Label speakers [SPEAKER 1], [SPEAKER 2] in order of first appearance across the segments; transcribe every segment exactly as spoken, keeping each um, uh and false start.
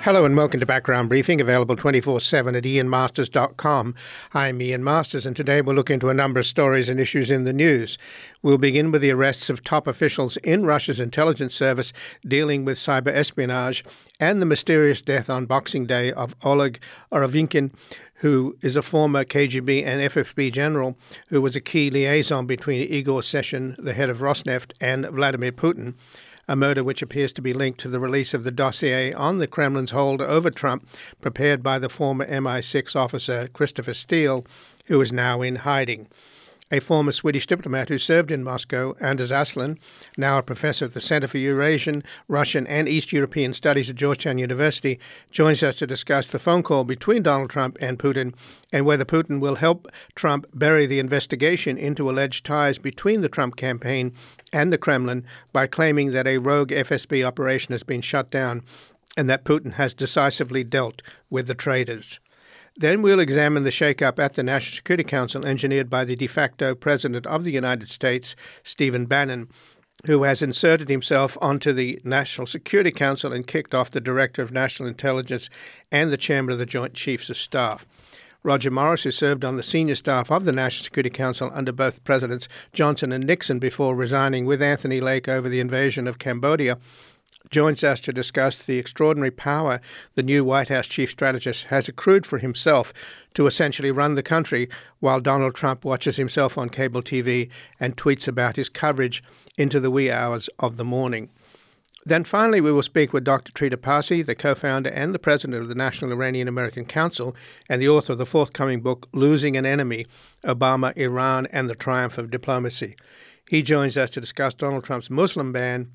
[SPEAKER 1] Hello and welcome to Background Briefing, available twenty-four seven at ian masters dot com. I'm Ian Masters, and today we'll look into a number of stories and issues in the news. We'll begin with the arrests of top officials in Russia's intelligence service dealing with cyber espionage and the mysterious death on Boxing Day of Oleg Orovinkin, who is a former K G B and F S B general who was a key liaison between Igor Sechin, the head of Rosneft, and Vladimir Putin. A murder which appears to be linked to the release of the dossier on the Kremlin's hold over Trump, prepared by the former M I six officer Christopher Steele, who is now in hiding. A former Swedish diplomat who served in Moscow, Anders Aslan, now a professor at the Center for Eurasian, Russian and East European Studies at Georgetown University, joins us to discuss the phone call between Donald Trump and Putin and whether Putin will help Trump bury the investigation into alleged ties between the Trump campaign and the Kremlin by claiming that a rogue F S B operation has been shut down and that Putin has decisively dealt with the traitors. Then we'll examine the shakeup at the National Security Council engineered by the de facto President of the United States, Stephen Bannon, who has inserted himself onto the National Security Council and kicked off the Director of National Intelligence and the Chairman of the Joint Chiefs of Staff. Roger Morris, who served on the senior staff of the National Security Council under both Presidents Johnson and Nixon before resigning with Anthony Lake over the invasion of Cambodia, joins us to discuss the extraordinary power the new White House chief strategist has accrued for himself to essentially run the country while Donald Trump watches himself on cable T V and tweets about his coverage into the wee hours of the morning. Then finally, we will speak with Doctor Trita Parsi, the co-founder and the president of the National Iranian American Council and the author of the forthcoming book, Losing an Enemy, Obama, Iran, and the Triumph of Diplomacy. He joins us to discuss Donald Trump's Muslim ban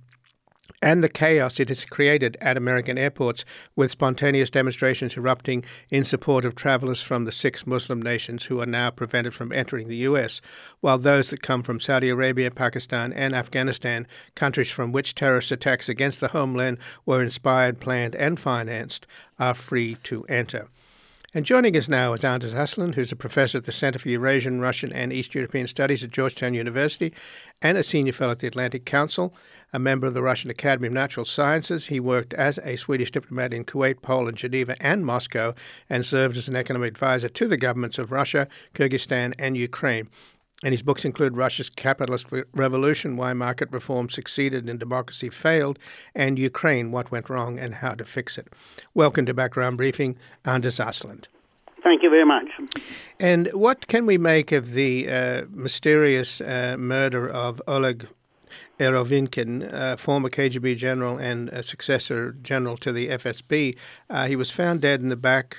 [SPEAKER 1] and the chaos it has created at American airports, with spontaneous demonstrations erupting in support of travelers from the six Muslim nations who are now prevented from entering the U S, while those that come from Saudi Arabia, Pakistan, and Afghanistan, countries from which terrorist attacks against the homeland were inspired, planned, and financed, are free to enter. And joining us now is Anders Aslan, who's a professor at the Center for Eurasian, Russian, and East European Studies at Georgetown University and a senior fellow at the Atlantic Council. A member of the Russian Academy of Natural Sciences, he worked as a Swedish diplomat in Kuwait, Poland, Geneva, and Moscow, and served as an economic advisor to the governments of Russia, Kyrgyzstan, and Ukraine. And his books include Russia's Capitalist Revolution, Why Market Reform Succeeded and Democracy Failed, and Ukraine, What Went Wrong and How to Fix It. Welcome to Background Briefing, Anders Aslan.
[SPEAKER 2] Thank you very much.
[SPEAKER 1] And what can we make of the uh, mysterious uh, murder of Oleg Orovinkin, uh, former K G B general and a successor general to the F S B? Uh, he was found dead in the back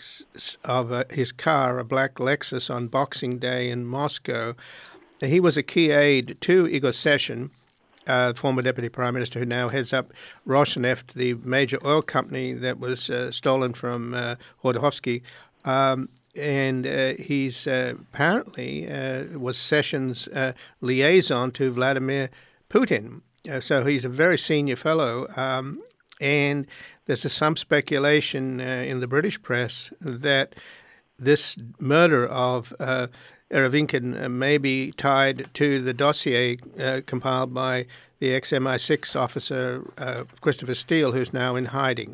[SPEAKER 1] of uh, his car, a black Lexus, on Boxing Day in Moscow. He was a key aide to Igor Sechin, uh, former deputy prime minister who now heads up Rosneft, the major oil company that was uh, stolen from uh, Khodorkovsky. Um, and uh, he's uh, apparently uh, was Sechin's uh, liaison to Vladimir Putin. Uh, so he's a very senior fellow. Um, and there's some speculation uh, in the British press that this murder of uh, Orovinkin uh, may be tied to the dossier uh, compiled by the ex-M I six officer uh, Christopher Steele, who's now in hiding.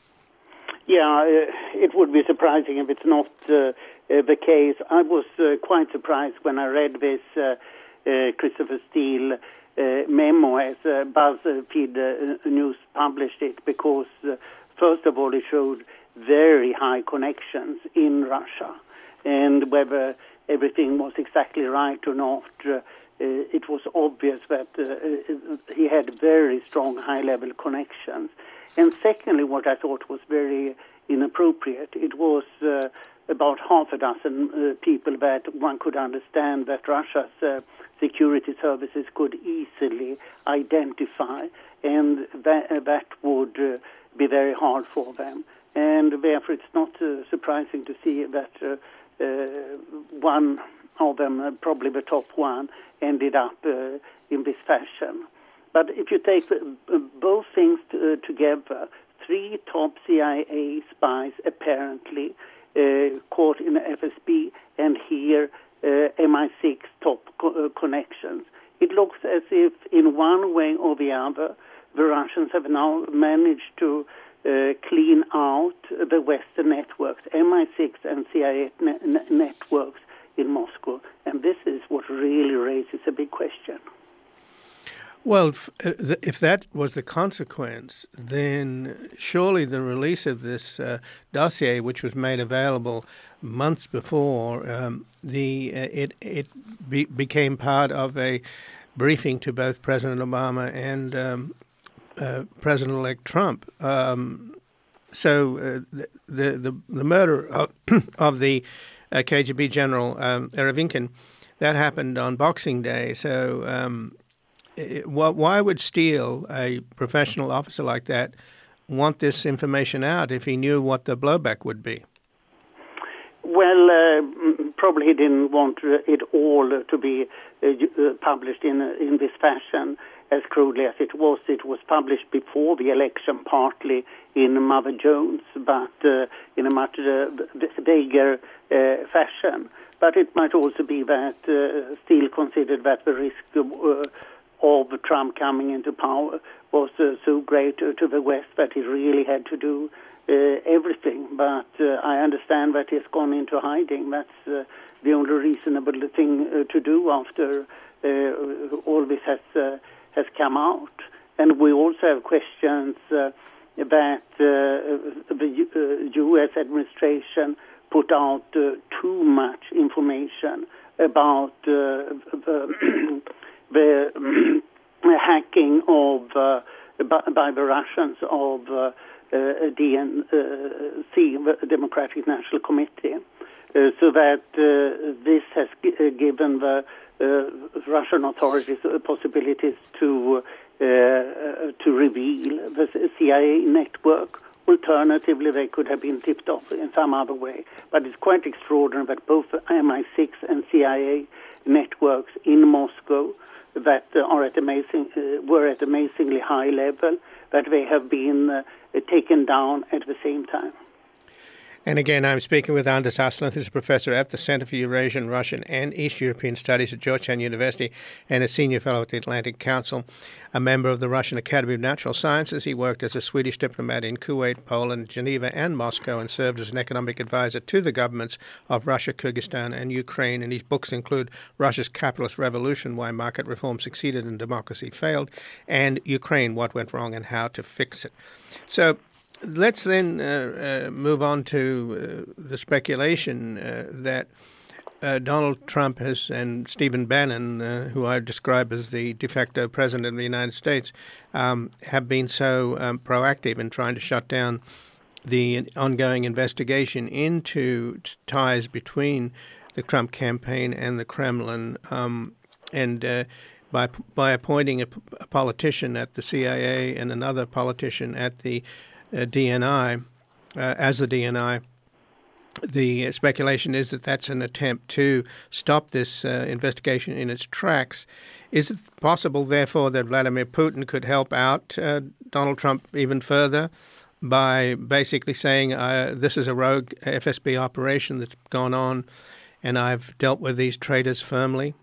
[SPEAKER 2] Yeah, uh, it would be surprising if it's not uh, uh, the case. I was uh, quite surprised when I read this uh, uh, Christopher Steele Uh, memo as uh, BuzzFeed uh, News published it, because uh, first of all it showed very high connections in Russia, and whether everything was exactly right or not, uh, uh, it was obvious that uh, he had very strong high-level connections. And secondly, what I thought was very inappropriate, it was uh, about half a dozen uh, people that one could understand that Russia's uh, security services could easily identify, and that, uh, that would uh, be very hard for them. And therefore it's not uh, surprising to see that uh, uh, one of them, uh, probably the top one, ended up uh, in this fashion. But if you take uh, both things to, uh, together, three top C I A spies apparently uh, caught in the F S B, and here uh, M I six top co- uh, connections. It looks as if in one way or the other, the Russians have now managed to uh, clean out the Western networks, M I six and C I A ne- ne- networks in Moscow. And this is what really raises a big question.
[SPEAKER 1] Well, if, uh, if that was the consequence, then surely the release of this uh, dossier, which was made available months before, um, the uh, it it be, became part of a briefing to both President Obama and um, uh, President-elect Trump. Um, so uh, the, the the murder of, of the uh, K G B general um, Erevinkin, that happened on Boxing Day. So. Um, Why would Steele, a professional officer like that, want this information out if he knew what the blowback would be?
[SPEAKER 2] Well, uh, probably he didn't want it all to be uh, published in in this fashion, as crudely as it was. It was published before the election, partly in Mother Jones, but uh, in a much uh, bigger uh, fashion. But it might also be that uh, Steele considered that the risk of, uh, of Trump coming into power was uh, so great uh, to the West that he really had to do uh, everything. But uh, I understand that he's gone into hiding. That's uh, the only reasonable thing uh, to do after uh, all this has uh, has come out. And we also have questions uh, that uh, the uh, U S administration put out uh, too much information about uh, the the hacking of uh, by the Russians of uh, uh, D N C, the Democratic National Committee, uh, so that uh, this has g- given the uh, Russian authorities possibilities to uh, to reveal the C I A network. Alternatively, they could have been tipped off in some other way. But it's quite extraordinary that both M I six and C I A networks in Moscow that uh, are at amazing uh, were at amazingly high level, that they have been uh, taken down at the same time.
[SPEAKER 1] And again, I'm speaking with Anders Aslund, who's a professor at the Center for Eurasian, Russian and East European Studies at Georgetown University and a senior fellow at the Atlantic Council, a member of the Russian Academy of Natural Sciences. He worked as a Swedish diplomat in Kuwait, Poland, Geneva and Moscow, and served as an economic advisor to the governments of Russia, Kyrgyzstan and Ukraine. And his books include Russia's Capitalist Revolution, Why Market Reform Succeeded and Democracy Failed, and Ukraine, What Went Wrong and How to Fix It. So let's then uh, uh, move on to uh, the speculation uh, that uh, Donald Trump has and Stephen Bannon, uh, who I describe as the de facto president of the United States, um, have been so um, proactive in trying to shut down the ongoing investigation into ties between the Trump campaign and the Kremlin, um, and uh, by by appointing a, a politician at the C I A and another politician at the Uh, D N I, uh, as the D N I, the speculation is that that's an attempt to stop this uh, investigation in its tracks. Is it possible, therefore, that Vladimir Putin could help out uh, Donald Trump even further by basically saying, uh, this is a rogue F S B operation that's gone on, and I've dealt with these traitors firmly?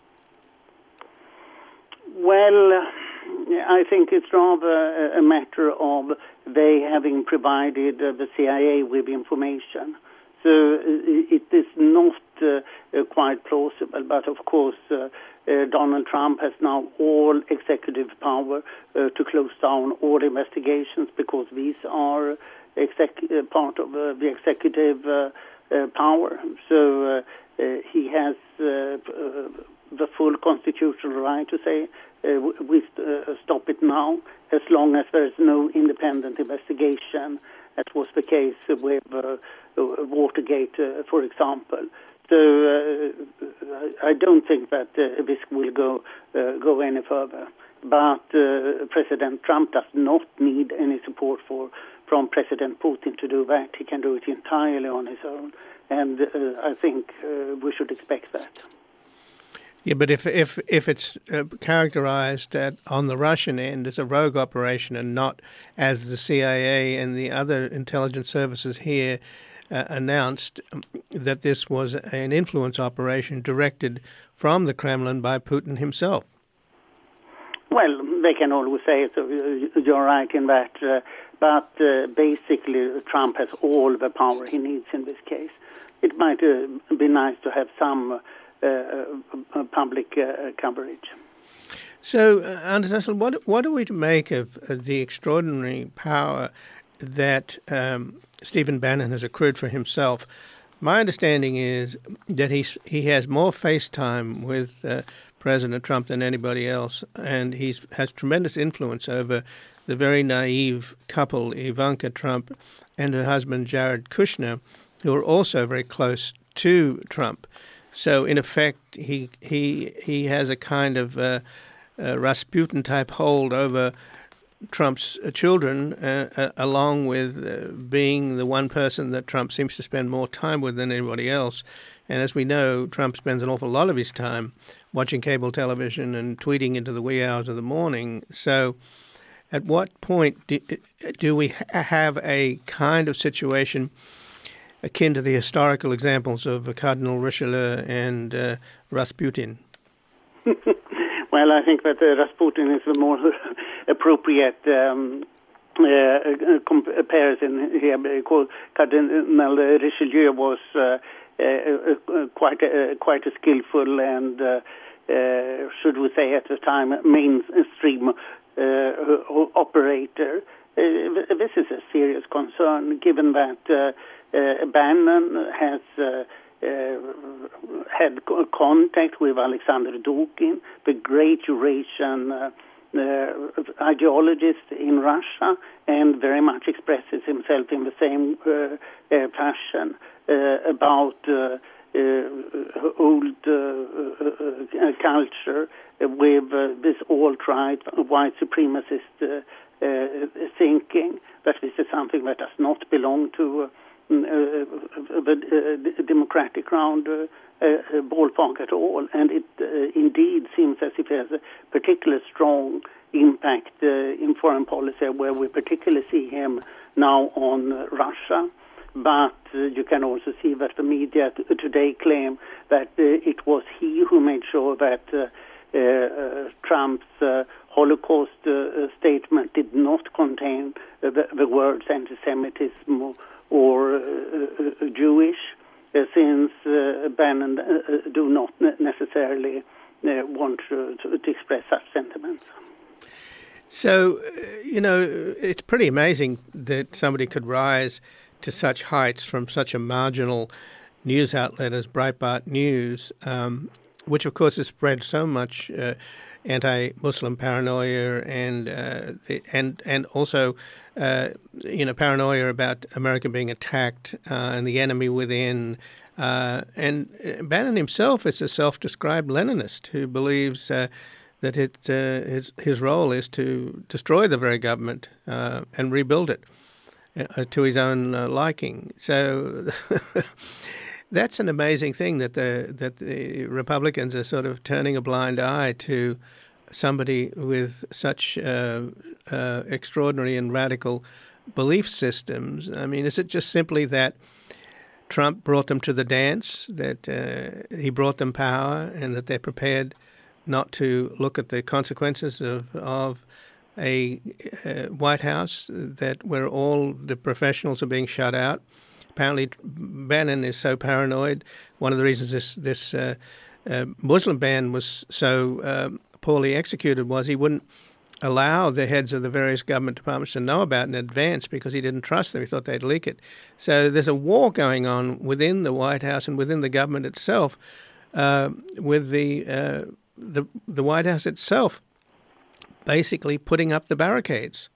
[SPEAKER 1] Well,
[SPEAKER 2] I think it's rather a matter of they having provided uh, the C I A with information. So uh, it is not uh, uh, quite plausible, but of course uh, uh, Donald Trump has now all executive power uh, to close down all investigations, because these are exec- uh, part of uh, the executive uh, uh, power. So uh, uh, he has uh, uh, the full constitutional right to say, Uh, we uh, stop it now, as long as there is no independent investigation, as was the case with uh, Watergate, uh, for example. So uh, I don't think that uh, this will go uh, go any further. But uh, President Trump does not need any support for from President Putin to do that. He can do it entirely on his own, and uh, I think uh, we should expect that.
[SPEAKER 1] Yeah, but if if if it's uh, characterized at, on the Russian end as a rogue operation and not as the C I A and the other intelligence services here uh, announced, um, that this was an influence operation directed from the Kremlin by Putin himself.
[SPEAKER 2] Well, they can always say, so you're right in that, uh, but uh, basically Trump has all the power he needs in this case. It might uh, be nice to have some uh, uh, public uh, coverage.
[SPEAKER 1] So, uh, Anders Essl, what, what are we to make of uh, the extraordinary power that um, Stephen Bannon has accrued for himself? My understanding is that he's, he has more face time with uh, President Trump than anybody else, and he has tremendous influence over the very naive couple, Ivanka Trump and her husband, Jared Kushner, who are also very close to Trump. So, in effect, he he he has a kind of uh, uh, Rasputin-type hold over Trump's children, uh, uh, along with uh, being the one person that Trump seems to spend more time with than anybody else. And as we know, Trump spends an awful lot of his time watching cable television and tweeting into the wee hours of the morning. So at what point do, do we have a kind of situation akin to the historical examples of Cardinal Richelieu and uh, Rasputin?
[SPEAKER 2] Well, I think that uh, Rasputin is the more appropriate um, uh, comparison here, because Cardinal Richelieu was uh, uh, uh, quite a, quite a skillful and, uh, uh, should we say at the time, mainstream uh, operator. Uh, this is a serious concern, given that uh, uh, Bannon has uh, Uh, had contact with Alexander Dugin, the great Eurasian uh, uh, ideologist in Russia, and very much expresses himself in the same uh, uh, fashion uh, about uh, uh, old uh, uh, culture with uh, this alt-right, white supremacist uh, uh, thinking, that this is something that does not belong to uh, Uh, the uh, democratic round uh, uh, ballpark at all, and it uh, indeed seems as if it has a particularly strong impact uh, in foreign policy, where we particularly see him now on uh, Russia. But uh, you can also see that the media t- today claim that uh, it was he who made sure that uh, uh, uh, Trump's uh, Holocaust uh, statement did not contain uh, the, the words anti-Semitism or or uh, uh, Jewish, uh, since uh, Bannon uh, do not necessarily uh, want to, to, to express such sentiments.
[SPEAKER 1] So, uh, you know, it's pretty amazing that somebody could rise to such heights from such a marginal news outlet as Breitbart News, um, which of course has spread so much uh, anti-Muslim paranoia and uh, the, and and also uh, you know paranoia about America being attacked uh, and the enemy within. Uh, and Bannon himself is a self-described Leninist who believes uh, that it uh, his his role is to destroy the very government uh, and rebuild it uh, to his own uh, liking. So. That's an amazing thing that the that the Republicans are sort of turning a blind eye to somebody with such uh, uh, extraordinary and radical belief systems. I mean, is it just simply that Trump brought them to the dance, that uh, he brought them power, and that they're prepared not to look at the consequences of of a, a White House that where all the professionals are being shut out? Apparently, Bannon is so paranoid. One of the reasons this this uh, uh, Muslim ban was so um, poorly executed was he wouldn't allow the heads of the various government departments to know about it in advance because he didn't trust them. He thought they'd leak it. So there's a war going on within the White House and within the government itself, uh, with the uh, the the White House itself basically putting up the barricades.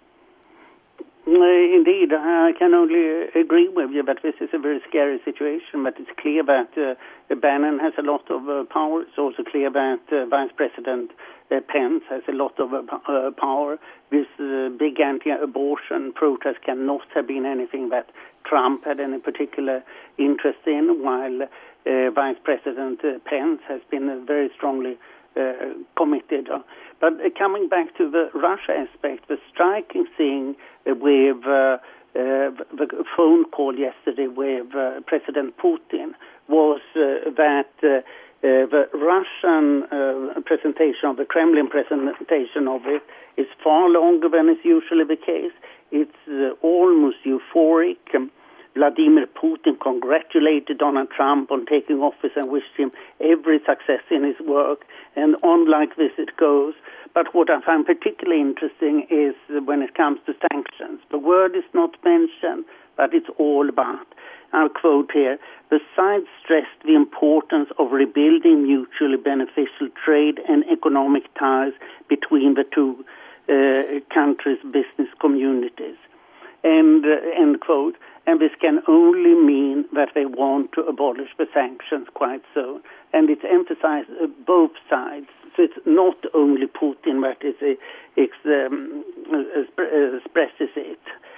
[SPEAKER 2] Uh, indeed, I can only agree with you that this is a very scary situation, but it's clear that uh, Bannon has a lot of uh, power. It's also clear that uh, Vice President uh, Pence has a lot of uh, uh, power. This uh, big anti-abortion protest cannot have been anything that Trump had any particular interest in, while uh, Vice President uh, Pence has been uh, very strongly uh, committed. But uh, coming back to the Russia aspect, the striking thing uh, with uh, uh, the phone call yesterday with uh, President Putin was uh, that uh, uh, the Russian uh, presentation of the Kremlin presentation of it is far longer than is usually the case. It's uh, almost euphoric. Um, Vladimir Putin congratulated Donald Trump on taking office and wished him every success in his work. And on like this it goes. But what I find particularly interesting is when it comes to sanctions. The word is not mentioned, but it's all about. I'll quote here, the sides stressed the importance of rebuilding mutually beneficial trade and economic ties between the two uh, countries' business communities. And, uh, end quote. And this can only mean that they want to abolish the sanctions quite soon. And it's emphasized uh, both sides. So it's not only Putin that is, uh, ex, um, uh, expresses it.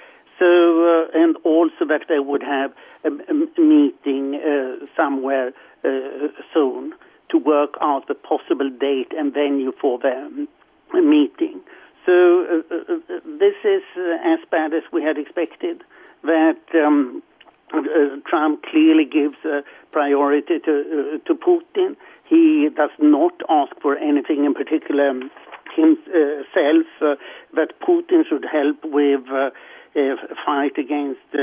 [SPEAKER 2] So, uh, and also that they would have a, a meeting uh, somewhere uh, soon to work out the possible date and venue for their uh, meeting. So uh, uh, this is uh, as bad as we had expected, that um, uh, Trump clearly gives uh, priority to, uh, to Putin. He does not ask for anything in particular himself, uh, that Putin should help with uh, Uh, fight against uh,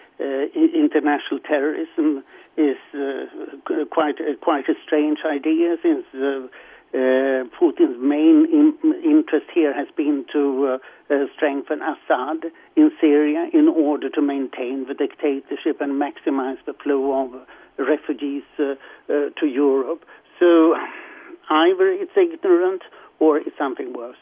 [SPEAKER 2] uh, international terrorism is uh, quite uh, quite a strange idea, since uh, uh, Putin's main in- interest here has been to uh, uh, strengthen Assad in Syria in order to maintain the dictatorship and maximize the flow of refugees uh, uh, to Europe. So either it's ignorant or it's something worse.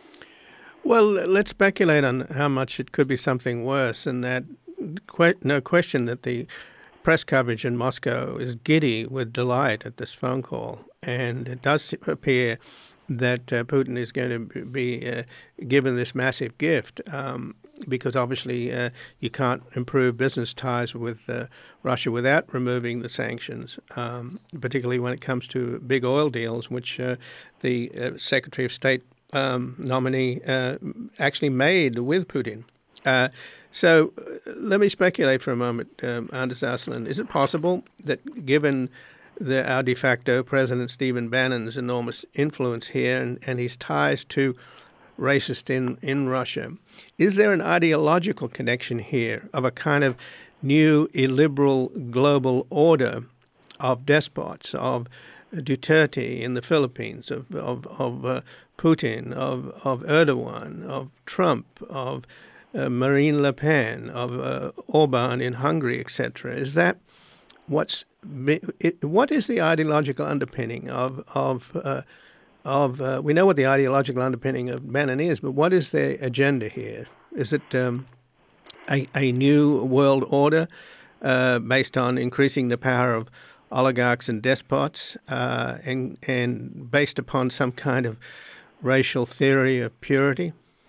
[SPEAKER 1] Well, let's speculate on how much it could be something worse, and that que- no question that the press coverage in Moscow is giddy with delight at this phone call, and it does appear that uh, Putin is going to be uh, given this massive gift, um, because obviously uh, you can't improve business ties with uh, Russia without removing the sanctions, um, particularly when it comes to big oil deals, which uh, the uh, Secretary of State Um, nominee uh, actually made with Putin. Uh, so uh, let me speculate for a moment, um, Anders Åslund. Is it possible that given the, our de facto President Stephen Bannon's enormous influence here and, and his ties to racists in, in Russia, is there an ideological connection here of a kind of new illiberal global order of despots, of Duterte in the Philippines, of of, of uh, Putin, of, of Erdogan, of Trump, of uh, Marine Le Pen, of uh, Orban in Hungary, et cetera? Is that what's it, what is the ideological underpinning of of uh, of? Uh, we know what the ideological underpinning of Bannon is, but what is their agenda here? Is it um, a a new world order uh, based on increasing the power of oligarchs and despots, uh, and and based upon some kind of racial theory of purity?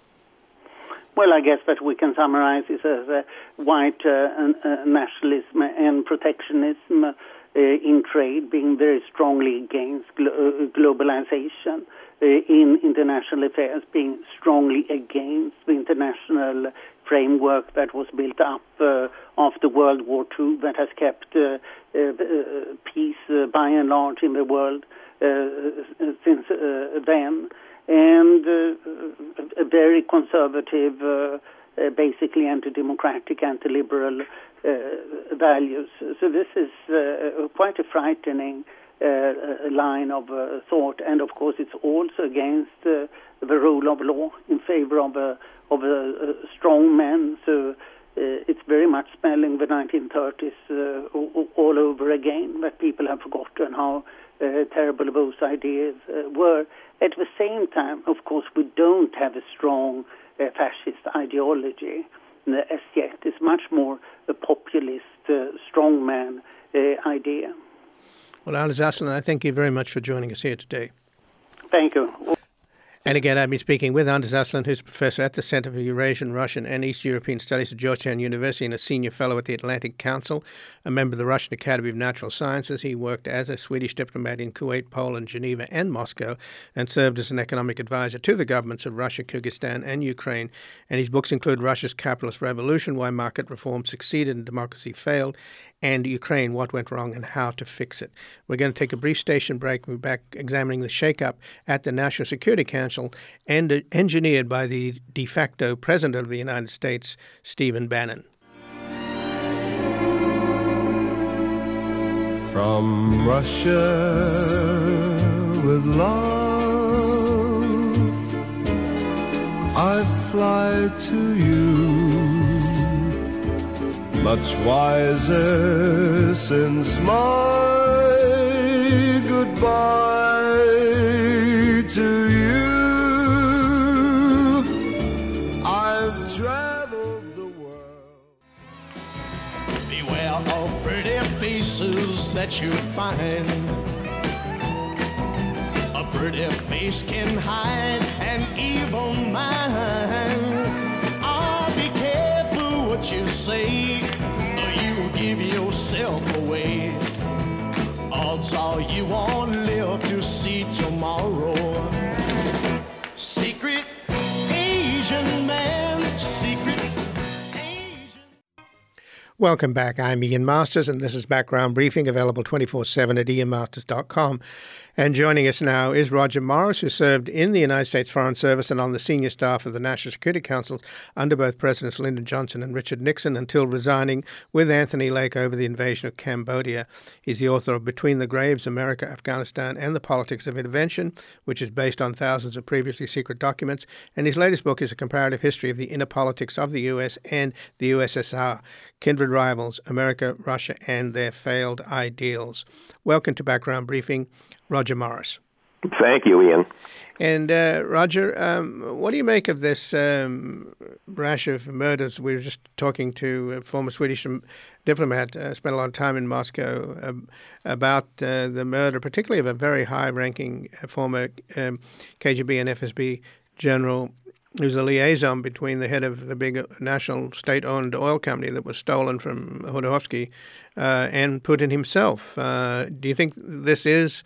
[SPEAKER 2] Well, I guess that we can summarize this as a white uh, uh, nationalism and protectionism uh, in trade, being very strongly against glo- uh, globalization, uh, in international affairs, being strongly against the international framework that was built up uh, after World War Two, that has kept uh, uh, uh, peace uh, by and large in the world uh, since uh, then, and uh, a very conservative, uh, uh, basically anti-democratic, anti-liberal uh, values. So this is uh, quite a frightening uh, line of uh, thought, and of course it's also against uh, the rule of law, in favor of a of a, a strong man. So uh, it's very much smelling the nineteen thirties uh, all over again, that people have forgotten how uh, terrible those ideas uh, were. At the same time, of course, we don't have a strong uh, fascist ideology uh, as yet. It's much more a populist, uh, strongman uh, idea.
[SPEAKER 1] Well, Anders Åslund, I thank you very much for joining us here today.
[SPEAKER 2] Thank you.
[SPEAKER 1] And again, I've been speaking with Anders Åslund, who's a professor at the Center for Eurasian, Russian and East European Studies at Georgetown University and a senior fellow at the Atlantic Council, a member of the Russian Academy of Natural Sciences. He worked as a Swedish diplomat in Kuwait, Poland, Geneva and Moscow, and served as an economic advisor to the governments of Russia, Kyrgyzstan and Ukraine. And his books include Russia's Capitalist Revolution, Why Market Reform Succeeded and Democracy Failed, and Ukraine, what went wrong and how to fix it. We're going to take a brief station break. We're back examining the shakeup at the National Security Council and uh, engineered by the de facto President of the United States, Stephen Bannon.
[SPEAKER 3] From Russia with love, I fly to you, much wiser since my goodbye to you. I've traveled the world.
[SPEAKER 4] Beware of pretty faces that you find. A pretty face can hide an evil mind. Oh, be careful what you say, or you will give yourself away. Odds are you won't live to see tomorrow. Secret Asian man, secret Asian.
[SPEAKER 1] Welcome back. I'm Ian Masters, and this is Background Briefing, available twenty-four seven at ian masters dot com. And joining us now is Roger Morris, who served in the United States Foreign Service and on the senior staff of the National Security Council under both Presidents Lyndon Johnson and Richard Nixon until resigning with Anthony Lake over the invasion of Cambodia. He's the author of Between the Graves, America, Afghanistan, and the Politics of Intervention, which is based on thousands of previously secret documents. And his latest book is a comparative history of the inner politics of the U S and the U S S R, Kindred Rivals, America, Russia, and their failed ideals. Welcome to Background Briefing, Roger Morris.
[SPEAKER 5] Thank you, Ian.
[SPEAKER 1] And uh, Roger, um, what do you make of this um, rash of murders? We were just talking to a former Swedish diplomat, uh, spent a lot of time in Moscow, uh, about uh, the murder, particularly of a very high-ranking uh, former um, K G B and F S B general, who's a liaison between the head of the big national state-owned oil company that was stolen from Khodorkovsky uh, and Putin himself. Uh, do you think this is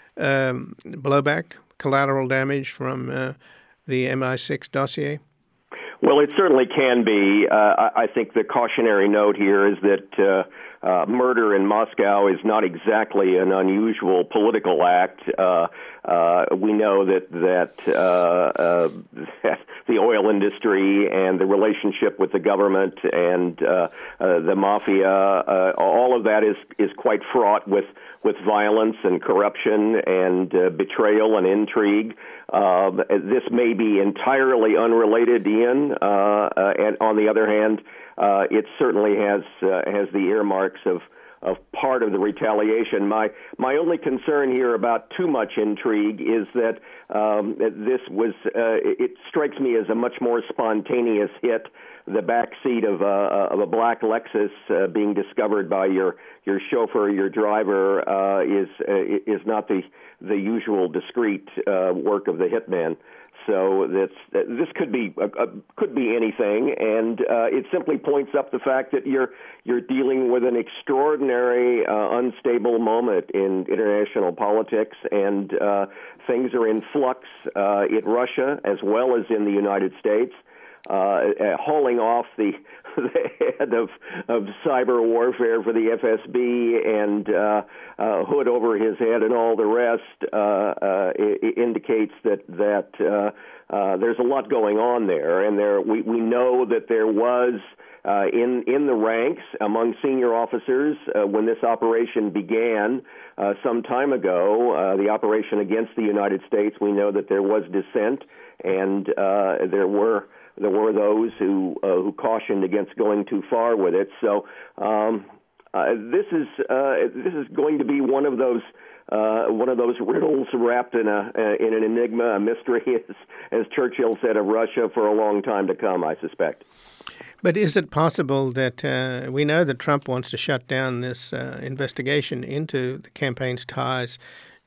[SPEAKER 1] um, blowback, collateral damage from uh, the M I six dossier?
[SPEAKER 5] Well, it certainly can be. Uh, I, I think the cautionary note here is that uh, uh, murder in Moscow is not exactly an unusual political act. Uh, uh, we know that that, uh, uh, that the oil industry and the relationship with the government and uh, uh, the mafia, uh, all of that is is quite fraught with with violence and corruption and uh, betrayal and intrigue. Uh, this may be entirely unrelated, Ian, uh, uh, and on the other hand, uh, it certainly has uh, has the earmarks of of part of the retaliation. My my only concern here about too much intrigue is that um, this was, uh, it strikes me as a much more spontaneous hit. The back seat of a, of a black Lexus uh, being discovered by your, your chauffeur, your driver, uh, is uh, is not the the usual discreet uh, work of the hitman. So that's, this could be uh, could be anything, and uh, it simply points up the fact that you're you're dealing with an extraordinary, uh, unstable moment in international politics, and uh, things are in flux uh, in Russia as well as in the United States. Uh, uh, hauling off the, the head of, of cyber warfare for the F S B and uh, uh, hood over his head and all the rest uh, uh, it indicates that that uh, uh, there's a lot going on there, and there we, we know that there was uh, in in the ranks among senior officers uh, when this operation began uh, some time ago, uh, the operation against the United States. We know that there was dissent, and uh, there were. There were those who uh, who cautioned against going too far with it. So um, uh, this is uh, this is going to be one of those uh, one of those riddles wrapped in a uh, in an enigma, a mystery, as, as Churchill said of Russia, for a long time to come, I suspect.
[SPEAKER 1] But is it possible that uh, we know that Trump wants to shut down this uh, investigation into the campaign's ties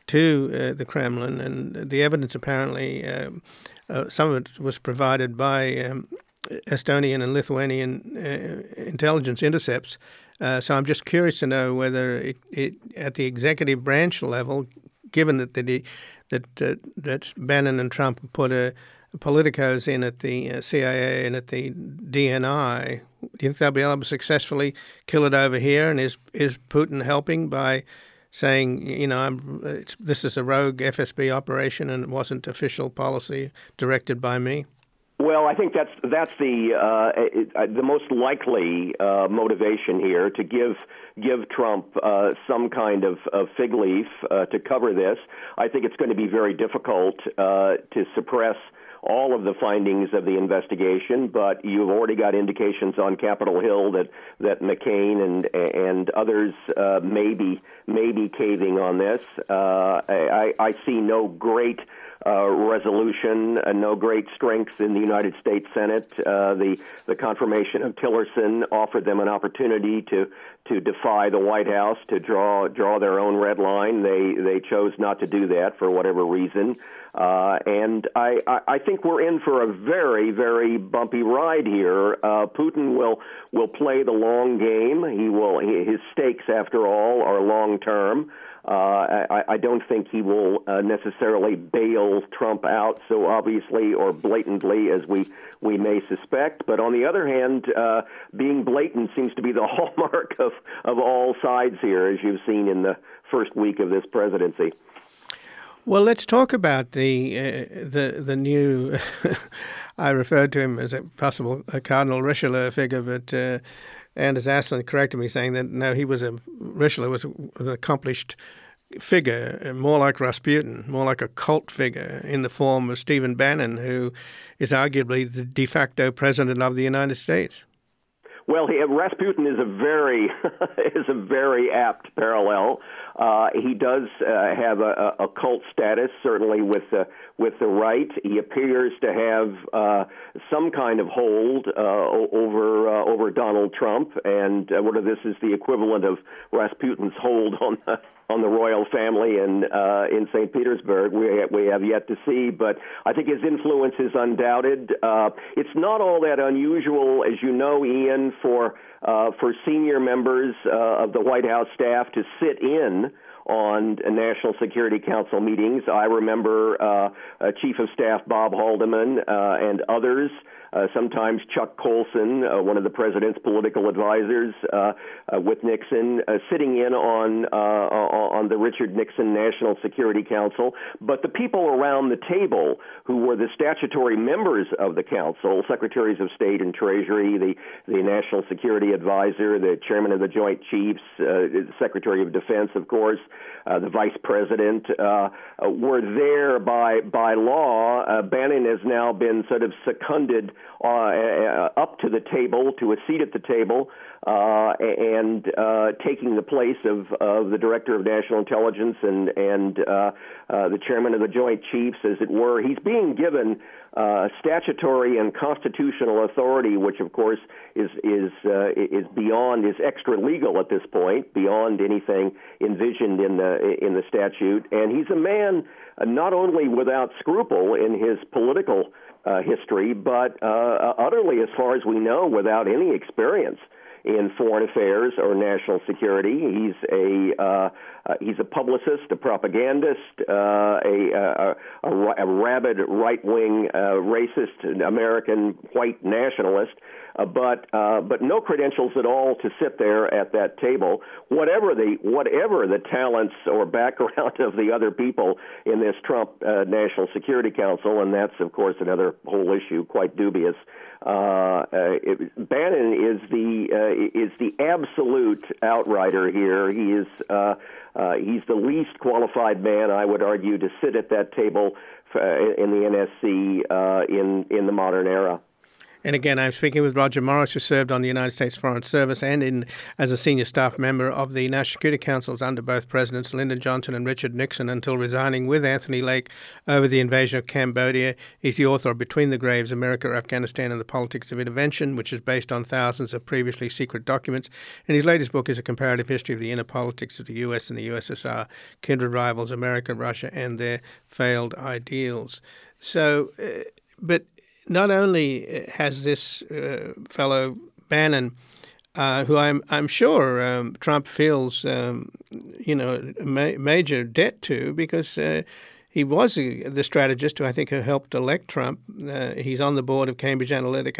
[SPEAKER 1] to uh, the Kremlin, and the evidence apparently, uh, uh, some of it was provided by um, Estonian and Lithuanian uh, intelligence intercepts. Uh, so I'm just curious to know whether it, it at the executive branch level, given that the, that uh, that Bannon and Trump put a, a politicos in at the uh, C I A and at the D N I, Do you think they'll be able to successfully kill it over here? And is is Putin helping by saying, you know, I'm, it's, this is a rogue F S B operation and it wasn't official policy directed by me?
[SPEAKER 5] Well, I think that's that's the uh, the most likely uh, motivation here, to give give Trump uh, some kind of, of fig leaf uh, to cover this. I think it's going to be very difficult uh, to suppress all of the findings of the investigation, but you've already got indications on Capitol Hill that, that McCain and and others uh, may be may be caving on this. Uh, I, I see no great Uh, resolution, uh, no great strength in the United States Senate. Uh, the the confirmation of Tillerson offered them an opportunity to to defy the White House, to draw draw their own red line. They they chose not to do that for whatever reason. Uh, and I, I, I think we're in for a very, very bumpy ride here. Uh, Putin will will play the long game. He will. His stakes, after all, are long term. Uh, I, I don't think he will uh, necessarily bail Trump out so obviously or blatantly as we, we may suspect. But on the other hand, uh, being blatant seems to be the hallmark of, of all sides here, as you've seen in the first week of this presidency.
[SPEAKER 1] Well, let's talk about the uh, the the new. I referred to him as a possible a Cardinal Richelieu figure, but uh, Anders Aslund corrected me, saying that no, he was a Richelieu was an accomplished figure, more like Rasputin, more like a cult figure in the form of Stephen Bannon, who is arguably the de facto president of the United States.
[SPEAKER 5] Well, he, Rasputin is a very is a very apt parallel. Uh, he does uh, have a, a cult status, certainly with the with the right. He appears to have uh, some kind of hold uh, over uh, over Donald Trump, and uh, whether this is the equivalent of Rasputin's hold on the on the royal family in uh, in Saint Petersburg, we we have yet to see. But I think his influence is undoubted. Uh, it's not all that unusual, as you know, Ian, for uh, for senior members uh, of the White House staff to sit in on National Security Council meetings. I remember uh, uh, Chief of Staff Bob Haldeman uh, and others. Uh, sometimes Chuck Colson, uh, one of the president's political advisors, uh, uh, with Nixon, uh, sitting in on uh, on the Richard Nixon National Security Council. But the people around the table who were the statutory members of the council, secretaries of state and treasury, the, the National Security Advisor, the chairman of the Joint Chiefs, uh, the Secretary of Defense, of course, uh, the vice president, uh, uh, were there by, by law. Uh, Bannon has now been sort of seconded Uh, up to the table, to a seat at the table, uh, and uh, taking the place of, of the Director of National Intelligence and, and uh, uh, the Chairman of the Joint Chiefs, as it were. He's being given uh, statutory and constitutional authority, which, of course, is is uh, is beyond, is extra legal at this point, beyond anything envisioned in the in the statute. And he's a man uh, not only without scruple in his political Uh, history, but uh, utterly, as far as we know, without any experience in foreign affairs or national security. He's a uh, uh, he's a publicist, a propagandist, uh, a, a, a, a rabid right-wing uh, racist American white nationalist, uh, but uh, but no credentials at all to sit there at that table. Whatever the whatever the talents or background of the other people in this Trump uh, National Security Council, and that's of course another whole issue, quite dubious. Uh, uh, it, Bannon is the uh, is the absolute outrider here. He is uh, uh, he's the least qualified man, I would argue, to sit at that table uh, in the N S C uh, in in the modern era.
[SPEAKER 1] And again, I'm speaking with Roger Morris, who served on the United States Foreign Service and in as a senior staff member of the National Security Councils under both Presidents Lyndon Johnson and Richard Nixon until resigning with Anthony Lake over the invasion of Cambodia. He's the author of Between the Graves, America, Afghanistan and the Politics of Intervention, which is based on thousands of previously secret documents. And his latest book is A Comparative History of the Inner Politics of the U S and the U S S R, Kindred Rivals, America, Russia, and Their Failed Ideals. So, uh, but... Not only has this uh, fellow Bannon, uh, who I'm I'm sure um, Trump feels, um, you know, ma- major debt to, because uh, he was a, the strategist who I think who helped elect Trump. Uh, he's on the board of Cambridge Analytica.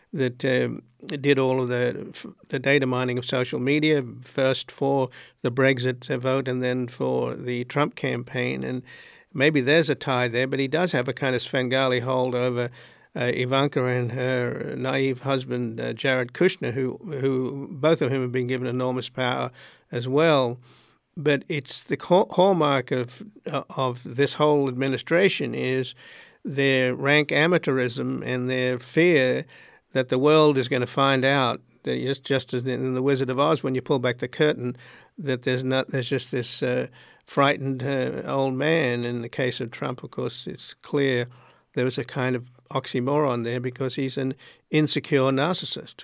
[SPEAKER 1] that um, did all of the the data mining of social media, first for the Brexit vote and then for the Trump campaign. And maybe there's a tie there, but he does have a kind of Svengali hold over uh, Ivanka and her naive husband, uh, Jared Kushner, who, who both of whom have been given enormous power as well. But it's the hallmark of uh, of this whole administration is their rank amateurism and their fear that the world is going to find out, that just, just as in The Wizard of Oz, when you pull back the curtain, that there's not there's just this uh, frightened uh, old man. In the case of Trump, of course, it's clear there was a kind of oxymoron there because he's an insecure narcissist.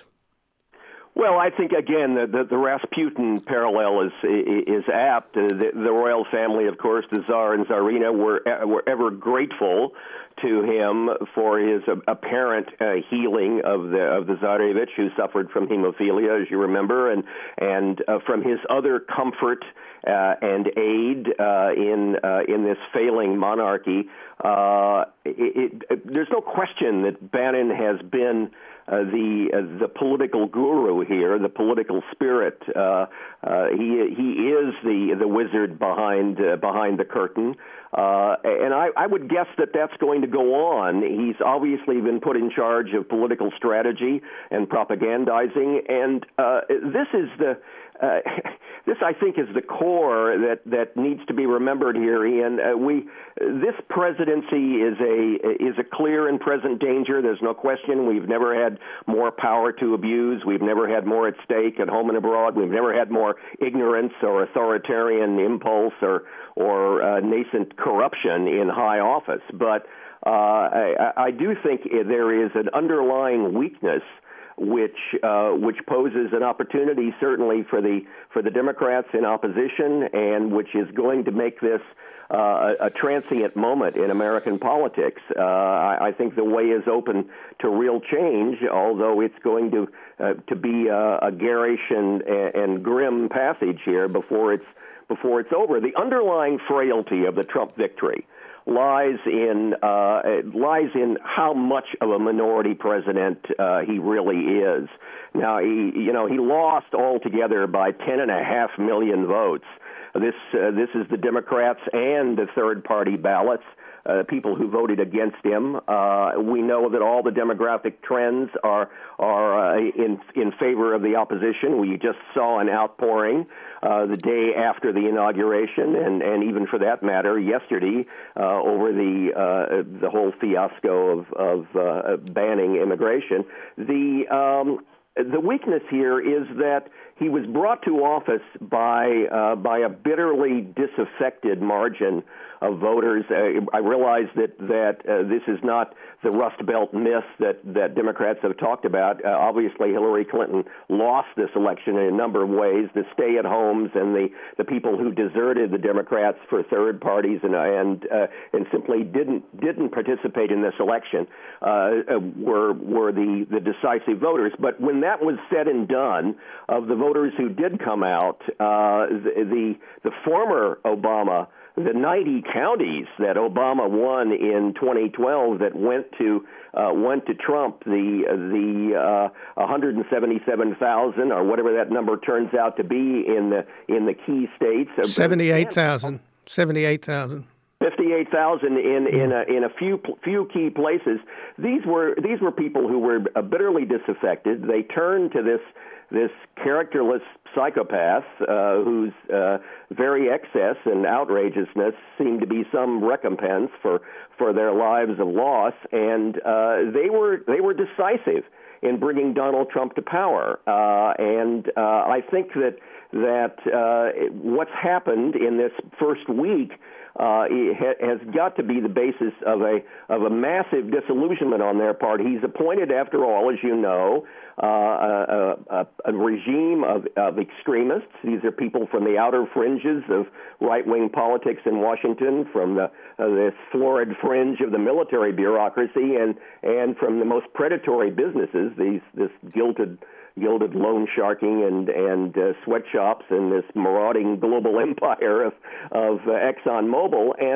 [SPEAKER 5] Well, I think again the, the, the Rasputin parallel is is apt. The, the royal family, of course, the Tsar and Tsarina were were ever grateful to him for his apparent uh, healing of the of the Tsarevich, who suffered from hemophilia, as you remember, and and uh, from his other comfort uh, and aid uh, in uh, in this failing monarchy. Uh, it, it, there's no question that Bannon has been Uh, the uh, the political guru here, the political spirit. Uh, uh, he he is the the wizard behind uh, behind the curtain, uh, and I, I would guess that that's going to go on. He's obviously been put in charge of political strategy and propagandizing, and uh, this is the. Uh, this, I think, is the core that, that needs to be remembered here, Ian. Uh, we, this presidency is a is a clear and present danger. There's no question. We've never had more power to abuse. We've never had more at stake at home and abroad. We've never had more ignorance or authoritarian impulse or or uh, nascent corruption in high office. But uh, I, I do think there is an underlying weakness which uh, which poses an opportunity certainly for the for the Democrats in opposition, and which is going to make this uh, a, a transient moment in American politics. Uh, I, I think the way is open to real change, although it's going to uh, to be a, a garish and, and grim passage here before it's before it's over. The underlying frailty of the Trump victory lies in uh, lies in how much of a minority president uh, he really is. Now, he you know he lost altogether by ten and a half million votes. This uh, this is the Democrats and the third party ballots. Uh, people who voted against him. Uh, we know that all the demographic trends are are uh, in in favor of the opposition. We just saw an outpouring uh, the day after the inauguration, and, and even for that matter, yesterday uh, over the uh, the whole fiasco of of uh, banning immigration. The um, the weakness here is that he was brought to office by uh, by a bitterly disaffected margin of voters. Uh, I realize that that uh, this is not the Rust Belt myth that, that Democrats have talked about. Uh, obviously, Hillary Clinton lost this election in a number of ways. The stay-at-homes and the, the people who deserted the Democrats for third parties and and uh, and simply didn't didn't participate in this election uh, were were the, the decisive voters. But when that was said and done, of the voters who did come out, uh, the, the the former Obama, the ninety counties that Obama won in twenty twelve that went to uh, went to Trump, the the uh, one hundred seventy-seven thousand or whatever that number turns out to be in the in the key states.
[SPEAKER 1] seventy-eight thousand. seventy-eight thousand.
[SPEAKER 5] fifty-eight thousand in in a, in a few few key places. These were these were people who were bitterly disaffected. They turned to this this characterless psychopath uh, whose uh, very excess and outrageousness seemed to be some recompense for, for their lives of loss, and uh, they were they were decisive in bringing Donald Trump to power. Uh, and uh, I think that that uh, what's happened in this first week Uh, has got to be the basis of a of a massive disillusionment on their part. He's appointed, after all, as you know, uh, a, a, a regime of, of extremists. These are people from the outer fringes of right-wing politics in Washington, from the uh, this florid fringe of the military bureaucracy, and and from the most predatory businesses. These this gilded. gilded loan sharking and and uh, sweatshops and this marauding global empire of of uh, ExxonMobil, and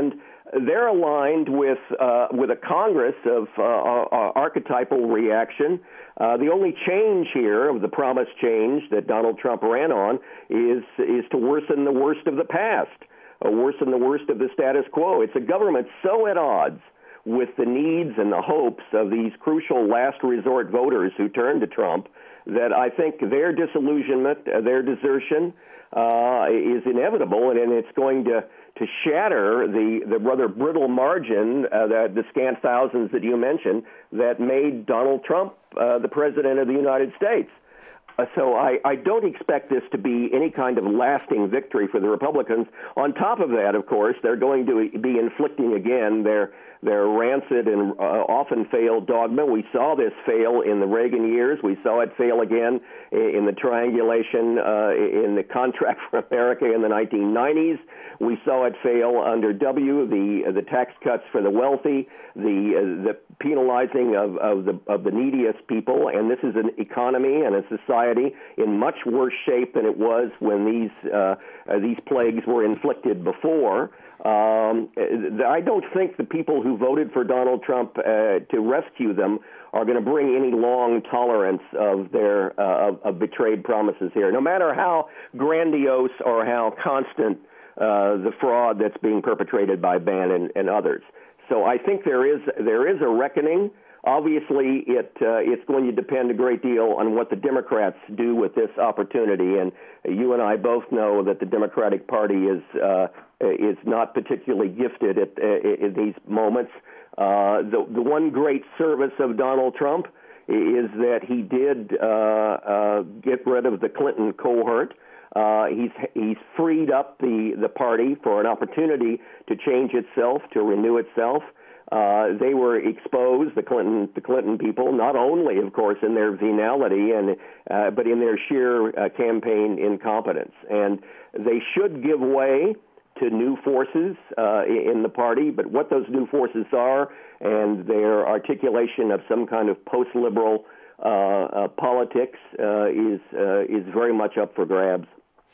[SPEAKER 5] they're aligned with uh, with a Congress of uh, uh, archetypal reaction. Uh, the only change here, of the promised change that Donald Trump ran on, is is to worsen the worst of the past, uh, worsen the worst of the status quo. It's a government so at odds with the needs and the hopes of these crucial last resort voters who turn to Trump that I think their disillusionment, uh, their desertion, uh, is inevitable, and, and it's going to to shatter the, the rather brittle margin, uh, the, the scant thousands that you mentioned, that made Donald Trump uh, the president of the United States. Uh, so I, I don't expect this to be any kind of lasting victory for the Republicans. On top of that, of course, they're going to be inflicting again their their rancid and uh, often failed dogma. We saw this fail in the Reagan years. We saw it fail again in the triangulation uh, in the Contract for America in the nineteen nineties. We saw it fail under W, the the tax cuts for the wealthy, the uh, the penalizing of, of the of the neediest people, and this is an economy and a society in much worse shape than it was when these uh, uh, these plagues were inflicted before. Um, I don't think the people who voted for Donald Trump uh, to rescue them are going to bring any long tolerance of their uh, of, of betrayed promises here, no matter how grandiose or how constant uh, the fraud that's being perpetrated by Bannon and, and others. So I think there is there is a reckoning. Obviously, it uh, it's going to depend a great deal on what the Democrats do with this opportunity. And you and I both know that the Democratic Party is uh, is not particularly gifted at, at, at these moments. Uh, the the one great service of Donald Trump is that he did uh, uh, get rid of the Clinton cohort. Uh, he's he's freed up the, the party for an opportunity to change itself, to renew itself. Uh, they were exposed, the Clinton the Clinton people, not only, of course, in their venality and uh, but in their sheer uh, campaign incompetence. And they should give way to new forces uh, in the party. But what those new forces are and their articulation of some kind of post-liberal uh, uh, politics uh, is uh, is very much up for grabs.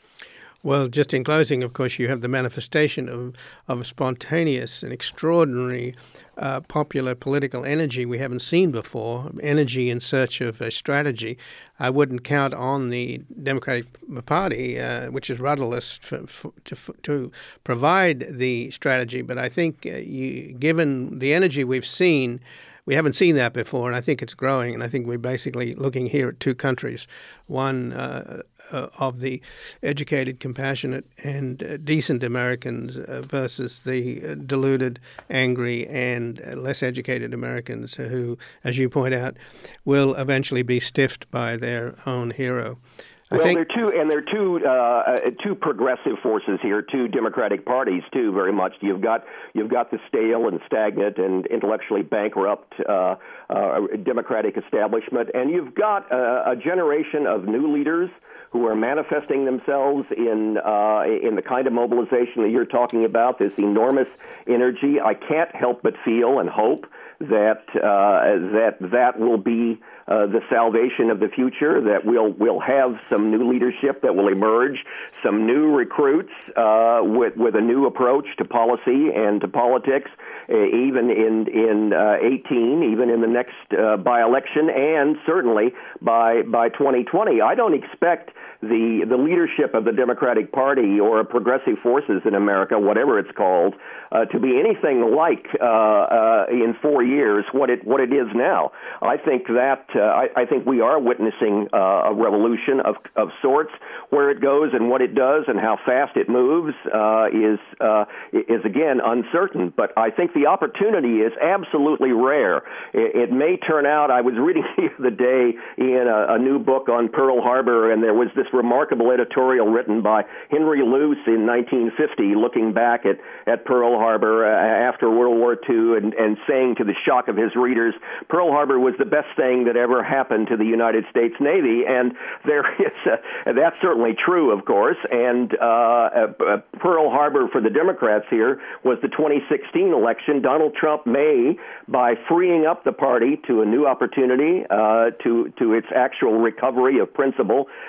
[SPEAKER 1] Well, just in closing, of course, you have the manifestation of, of spontaneous and extraordinary uh, popular political energy we haven't seen before, energy in search of a strategy. I wouldn't count on the Democratic Party, uh, which is rudderless, for, for, to, to provide the strategy. But I think uh, you, given the energy we've seen, we haven't seen that before, and I think it's growing. And I think we're basically looking here at two countries, one uh, uh, of the educated, compassionate, and uh, decent Americans uh, versus the uh, deluded, angry, and uh, less educated Americans who, as you point out, will eventually be stiffed by their own hero. I
[SPEAKER 5] well,
[SPEAKER 1] think
[SPEAKER 5] there are two, and there are two uh, two progressive forces here, two Democratic parties too. Very much, you've got you've got the stale and stagnant and intellectually bankrupt uh, uh, Democratic establishment, and you've got a, a generation of new leaders who are manifesting themselves in uh, in the kind of mobilization that you're talking about. This enormous energy. I can't help but feel and hope that uh, that that will be uh, the salvation of the future, that we'll we'll have some new leadership that will emerge, some new recruits uh, with with a new approach to policy and to politics, uh, even in in uh, eighteen, even in the next uh, by-election, and certainly by by twenty twenty. I don't expect the the leadership of the Democratic Party or progressive forces in America, whatever it's called, uh, to be anything like uh, uh, in four years what it what it is now. I think that uh, I, I think we are witnessing uh, a revolution of of sorts. Where it goes and what it does and how fast it moves uh, is uh, is again uncertain. But I think the opportunity is absolutely rare. It, it may turn out. I was reading the other day in a, a new book on Pearl Harbor, and there was this remarkable editorial written by Henry Luce in nineteen fifty, looking back at, at Pearl Harbor uh, after World War Two and, and saying to the shock of his readers, Pearl Harbor was the best thing that ever happened to the United States Navy. And there is a, that's certainly true, of course. And uh, uh, Pearl Harbor for the Democrats here was the twenty sixteen election. Donald Trump may, by freeing up the party to a new opportunity, uh, to, to its actual recovery of principle, may be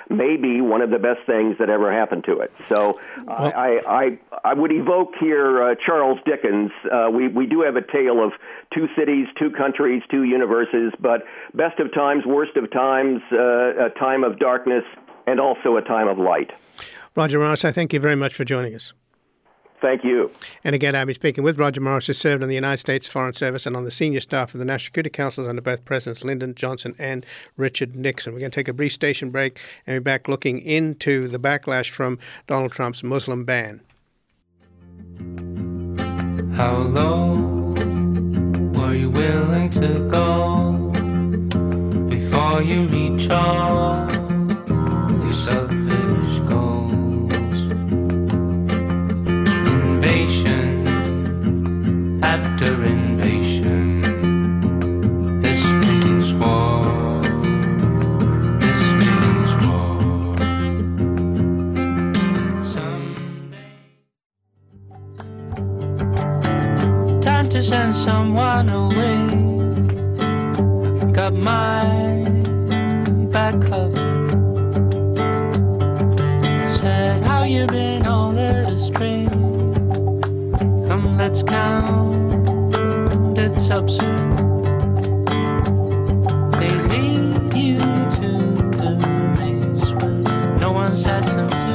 [SPEAKER 5] be one of the best things that ever happened to it. So well, I, I I would evoke here uh, Charles Dickens. Uh, we, we do have a tale of two cities, two countries, two universes, but best of times, worst of times, uh, a time of darkness, and also a time of light.
[SPEAKER 1] Roger Morris, I thank you very much for joining us.
[SPEAKER 5] Thank you.
[SPEAKER 1] And again, I'll be speaking with Roger Morris, who served in the United States Foreign Service and on the senior staff of the National Security Council under both Presidents Lyndon Johnson and Richard Nixon. We're going to take a brief station break and be back looking into the backlash from Donald Trump's Muslim ban.
[SPEAKER 6] How low were you willing to go before you reach all your selfish goals? Invasion after invasion. This means war. This means war. Someday. Time to send someone away. I've got my backup. Said how you been all led astray. Come, let's count its upside. They lead you to the race, but no one's asked them to.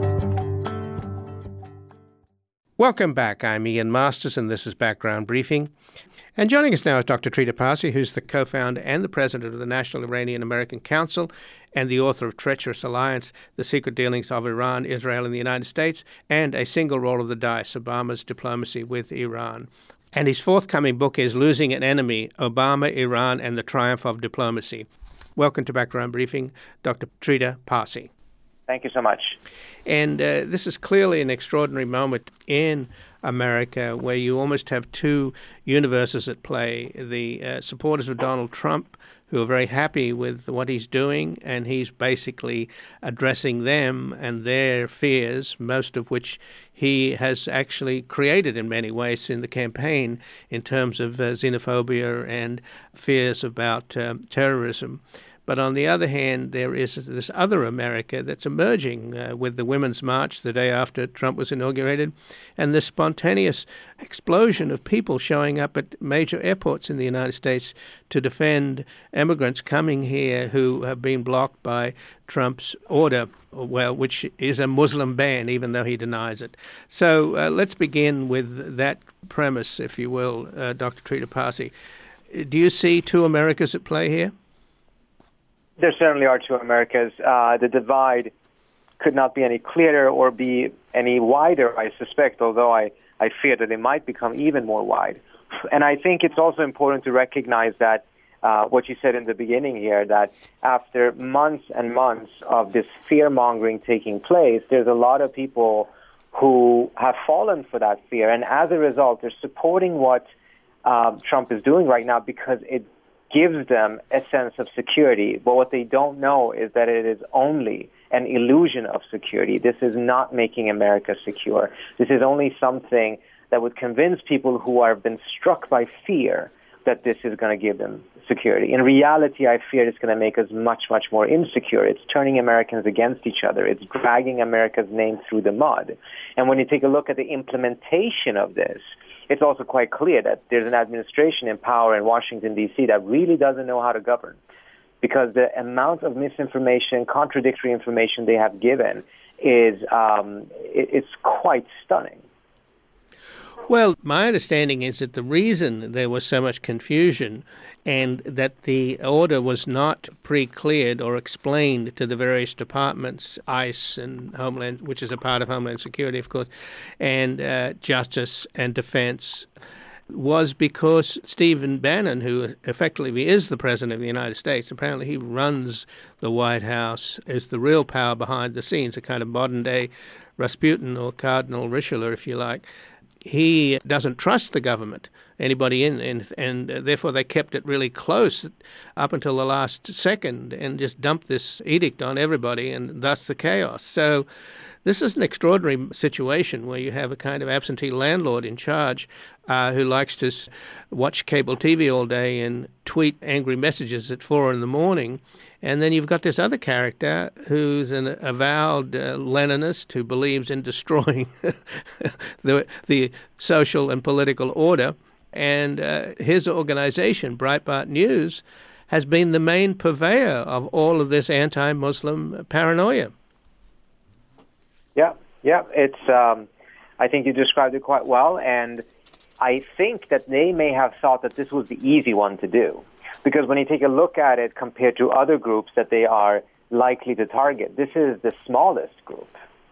[SPEAKER 1] Welcome back. I'm Ian Masters, and this is Background Briefing. And joining us now is Doctor Trita Parsi, who's the co-founder and the president of the National Iranian-American Council and the author of Treacherous Alliance, The Secret Dealings of Iran, Israel, and the United States, and A Single Roll of the Dice, Obama's Diplomacy with Iran. And his forthcoming book is Losing an Enemy, Obama, Iran, and the Triumph of Diplomacy. Welcome to Background Briefing, Doctor Trita Parsi.
[SPEAKER 7] Thank you so much.
[SPEAKER 1] And uh, this is clearly an extraordinary moment in America where you almost have two universes at play. The uh, supporters of Donald Trump, who are very happy with what he's doing, and he's basically addressing them and their fears, most of which he has actually created in many ways in the campaign in terms of uh, xenophobia and fears about um, terrorism. But on the other hand, there is this other America that's emerging uh, with the Women's March the day after Trump was inaugurated, and the spontaneous explosion of people showing up at major airports in the United States to defend immigrants coming here who have been blocked by Trump's order, well, which is a Muslim ban, even though he denies it. So uh, let's begin with that premise, if you will, uh, Doctor Trita Parsi. Do you see two Americas at play here?
[SPEAKER 7] There certainly are two Americas. Uh, the divide could not be any clearer or be any wider, I suspect, although I, I fear that it might become even more wide. And I think it's also important to recognize that uh, what you said in the beginning here, that after months and months of this fear-mongering taking place, there's a lot of people who have fallen for that fear. And as a result, they're supporting what uh, Trump is doing right now because it gives them a sense of security. But what they don't know is that it is only an illusion of security. This is not making America secure. This is only something that would convince people who have been struck by fear that this is going to give them security. In reality, I fear it's going to make us much, much more insecure. It's turning Americans against each other. It's dragging America's name through the mud. And when you take a look at the implementation of this, it's also quite clear that there's an administration in power in Washington, D C that really doesn't know how to govern, because the amount of misinformation, contradictory information they have given is um, it, it's quite stunning.
[SPEAKER 1] Well, my understanding is that the reason there was so much confusion and that the order was not pre-cleared or explained to the various departments, ICE and Homeland, which is a part of Homeland Security, of course, and uh, Justice and Defense, was because Stephen Bannon, who effectively is the President of the United States, apparently he runs the White House, is the real power behind the scenes, a kind of modern-day Rasputin or Cardinal Richelieu, if you like. He doesn't trust the government, anybody in, and, and therefore they kept it really close up until the last second and just dumped this edict on everybody, and thus the chaos. So this is an extraordinary situation where you have a kind of absentee landlord in charge uh, who likes to watch cable T V all day and tweet angry messages at four in the morning And then you've got this other character who's an avowed uh, Leninist who believes in destroying the the social and political order. And uh, his organization, Breitbart News, has been the main purveyor of all of this anti-Muslim paranoia.
[SPEAKER 7] Yeah, yeah. It's. Um, I think you described it quite well, and I think that they may have thought that this was the easy one to do. Because when you take a look at it compared to other groups that they are likely to target, this is the smallest group.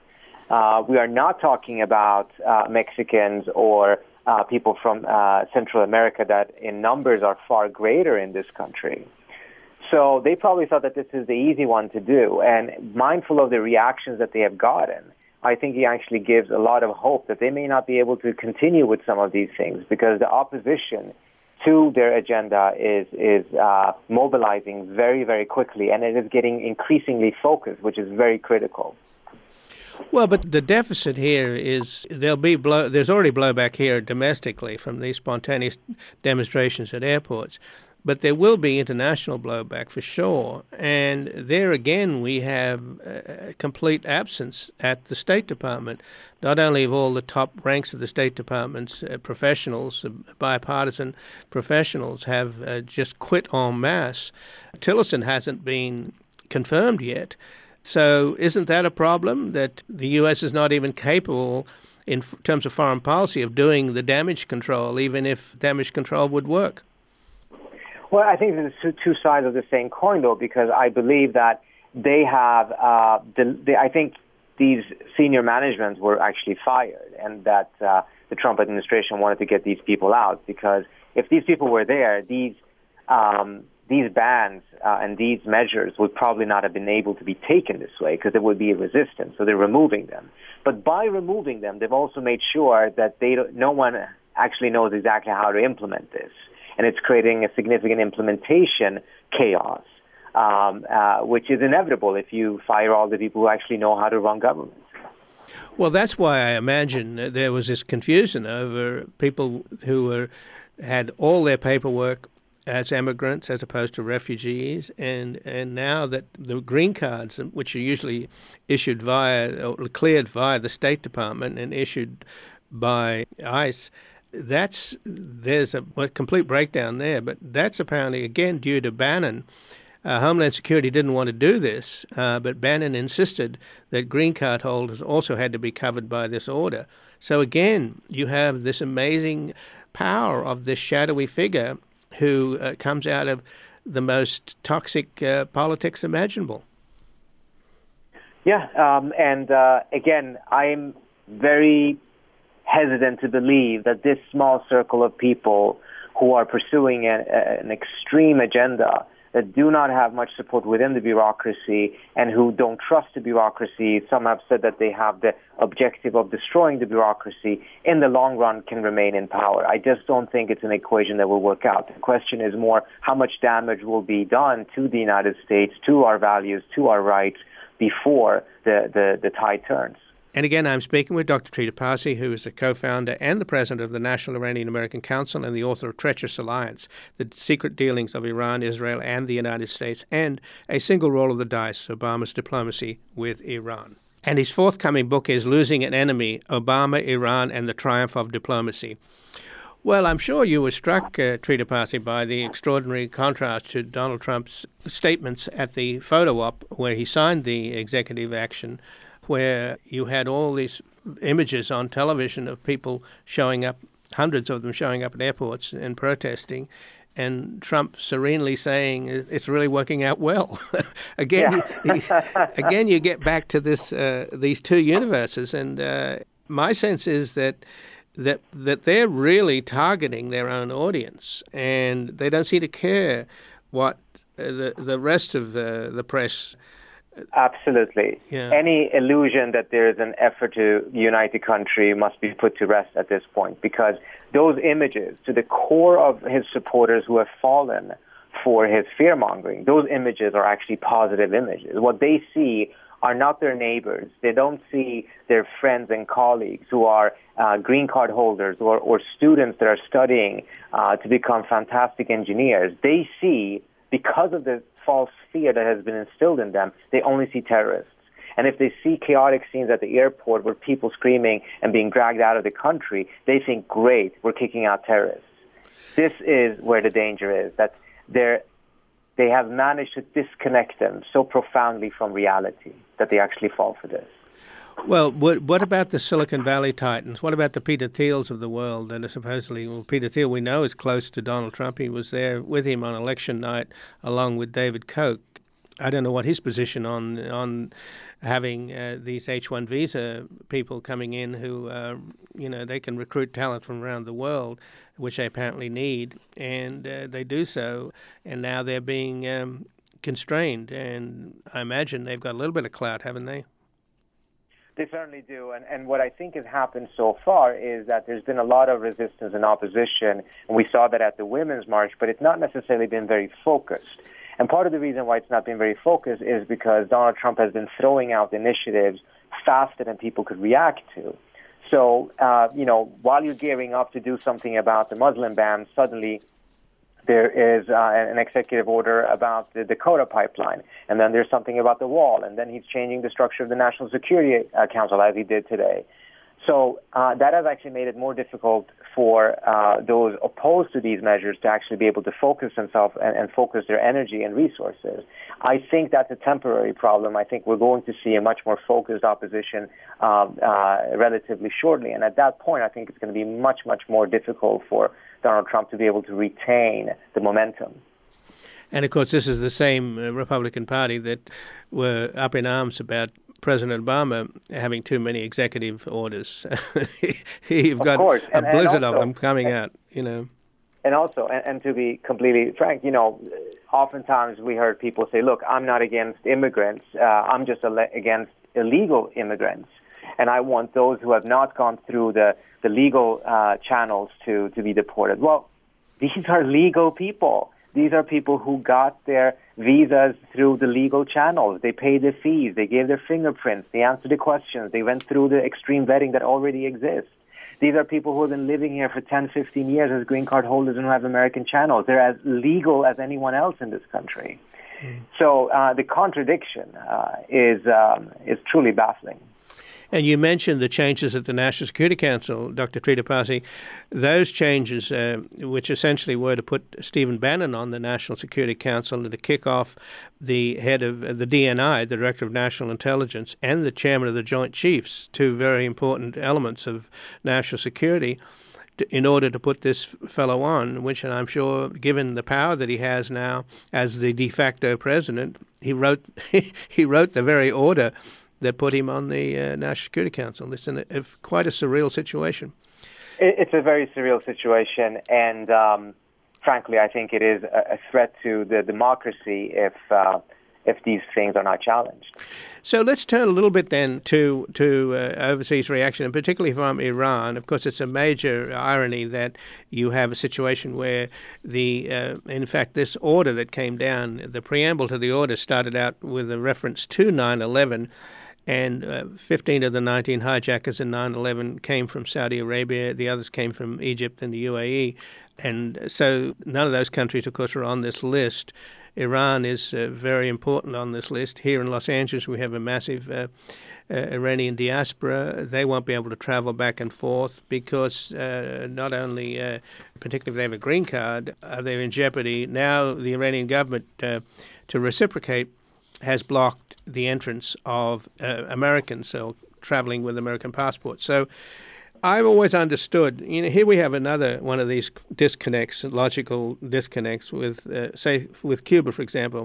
[SPEAKER 7] Uh, we are not talking about uh, Mexicans or uh, people from uh, Central America that in numbers are far greater in this country. So they probably thought that this is the easy one to do. And mindful of the reactions that they have gotten, I think he actually gives a lot of hope that they may not be able to continue with some of these things because the opposition to their agenda is is uh, mobilizing very, very quickly, and it is getting increasingly focused, which is very critical.
[SPEAKER 1] Well, but the deficit here is there'll be blow, there's already blowback here domestically from these spontaneous demonstrations at airports, but there will be international blowback for sure. And there again, we have a complete absence at the State Department, not only of all the top ranks of the State Department's uh, professionals, uh, bipartisan professionals have uh, just quit en masse. Tillerson hasn't been confirmed yet. So isn't that a problem, that the U S is not even capable in f- terms of foreign policy of doing the damage control, even if damage control would work?
[SPEAKER 7] Well, I think there's two, two sides of the same coin, though, because I believe that they have, uh, the, the, I think these senior managements were actually fired, and that uh, the Trump administration wanted to get these people out, because if these people were there, these um, these bans uh, and these measures would probably not have been able to be taken this way, because there would be a resistance, so they're removing them. But by removing them, they've also made sure that they don't, no one actually knows exactly how to implement this. And it's creating a significant implementation chaos, um, uh, which is inevitable if you fire all the people who actually know how to run government.
[SPEAKER 1] Well, that's why I imagine there was this confusion over people who were had all their paperwork as immigrants as opposed to refugees, and, and now that the green cards, which are usually issued via or cleared via the State Department and issued by ICE, That's there's a, a complete breakdown there, but that's apparently, again, due to Bannon. Uh, Homeland Security didn't want to do this, uh, but Bannon insisted that green card holders also had to be covered by this order. So again, you have this amazing power of this shadowy figure who uh, comes out of the most toxic uh, politics imaginable.
[SPEAKER 7] Yeah, um, and uh, again, I'm very hesitant to believe that this small circle of people who are pursuing a, a, an extreme agenda that do not have much support within the bureaucracy and who don't trust the bureaucracy, some have said that they have the objective of destroying the bureaucracy, in the long run can remain in power. I just don't think it's an equation that will work out. The question is more how much damage will be done to the United States, to our values, to our rights before the, the, the tide turns.
[SPEAKER 1] And again, I'm speaking with Doctor Trita Parsi, who is the co-founder and the president of the National Iranian-American Council and the author of Treacherous Alliance, The Secret Dealings of Iran, Israel, and the United States, and A Single Roll of the Dice, Obama's Diplomacy with Iran. And his forthcoming book is Losing an Enemy, Obama, Iran, and the Triumph of Diplomacy. Well, I'm sure you were struck, uh, Trita Parsi, by the extraordinary contrast to Donald Trump's statements at the photo op where he signed the executive action, where you had all these images on television of people showing up, hundreds of them showing up at airports and protesting, and Trump serenely saying it's really working out well. again, yeah. you, again, you get back to this uh, these two universes, and uh, my sense is that that that they're really targeting their own audience, and they don't seem to care what uh, the the rest of the the press.
[SPEAKER 7] Absolutely.
[SPEAKER 1] Yeah.
[SPEAKER 7] Any illusion that there is an effort to unite the country must be put to rest at this point, because those images, to the core of his supporters who have fallen for his fear-mongering, those images are actually positive images. What they see are not their neighbors. They don't see their friends and colleagues who are uh, green card holders or, or students that are studying uh, to become fantastic engineers. They see, because of the false fear that has been instilled in them. They only see terrorists. And if they see chaotic scenes at the airport where people screaming and being dragged out of the country, they think, great, we're kicking out terrorists. This is where the danger is, that they're, they have managed to disconnect them so profoundly from reality that they actually fall for this.
[SPEAKER 1] Well, what, what about the Silicon Valley titans? What about the Peter Thiels of the world that are supposedly, well, Peter Thiel we know is close to Donald Trump. He was there with him on election night along with David Koch. I don't know what his position on on having uh, these H one visa people coming in who, uh, you know, they can recruit talent from around the world, which they apparently need, and uh, they do so, and now they're being um, constrained, and I imagine they've got a little bit of clout, haven't they?
[SPEAKER 7] They certainly do, and, and what I think has happened so far is that there's been a lot of resistance and opposition, and we saw that at the Women's March, but it's not necessarily been very focused. And part of the reason why it's not been very focused is because Donald Trump has been throwing out initiatives faster than people could react to. So, uh, you know, while you're gearing up to do something about the Muslim ban, suddenly there is uh, an executive order about the Dakota pipeline, and then there's something about the wall, and then he's changing the structure of the National Security uh, Council, as he did today. So uh, that has actually made it more difficult for uh, those opposed to these measures to actually be able to focus themselves and, and focus their energy and resources. I think that's a temporary problem. I think we're going to see a much more focused opposition um, uh, relatively shortly. And at that point, I think it's going to be much, much more difficult for Donald Trump to be able to retain the momentum.
[SPEAKER 1] And, of course, this is the same uh, Republican Party that were up in arms about President Obama having too many executive orders. You've got
[SPEAKER 7] course.
[SPEAKER 1] a
[SPEAKER 7] and,
[SPEAKER 1] blizzard
[SPEAKER 7] and also,
[SPEAKER 1] of them coming
[SPEAKER 7] and,
[SPEAKER 1] out, you know.
[SPEAKER 7] And also, and, and to be completely frank, you know, oftentimes we heard people say, look, I'm not against immigrants. Uh, I'm just ele- against illegal immigrants. And I want those who have not gone through the, the legal uh, channels to, to be deported. Well, these are legal people. These are people who got their visas through the legal channels. They paid the fees. They gave their fingerprints. They answered the questions. They went through the extreme vetting that already exists. These are people who have been living here for ten, fifteen years as green card holders and who have American channels. They're as legal as anyone else in this country. Mm. So uh, the contradiction uh, is um, is truly baffling.
[SPEAKER 1] And you mentioned the changes at the National Security Council, Doctor Trita Parsi. Those changes, uh, which essentially were to put Stephen Bannon on the National Security Council and to kick off the head of the D N I, the Director of National Intelligence, and the Chairman of the Joint Chiefs, two very important elements of national security, in order to put this fellow on, which I'm sure, given the power that he has now as the de facto president, he wrote he wrote the very order that put him on the uh, National Security Council. It's an, a, quite a surreal situation.
[SPEAKER 7] It's a very surreal situation, and um, frankly, I think it is a, a threat to the democracy if uh, if these things are not challenged.
[SPEAKER 1] So let's turn a little bit then to to uh, overseas reaction, and particularly from Iran. Of course, it's a major irony that you have a situation where the, uh, in fact, this order that came down, the preamble to the order started out with a reference to nine eleven, and uh, fifteen of the nineteen hijackers in nine eleven came from Saudi Arabia. The others came from Egypt and the U A E. And so none of those countries, of course, are on this list. Iran is uh, very important on this list. Here in Los Angeles, we have a massive uh, uh, Iranian diaspora. They won't be able to travel back and forth because uh, not only, uh, particularly if they have a green card, are they in jeopardy. Now the Iranian government, uh, to reciprocate, has blocked the entrance of uh, Americans, so traveling with American passports. So I've always understood, you know, here we have another one of these disconnects, logical disconnects with, uh, say, with Cuba, for example.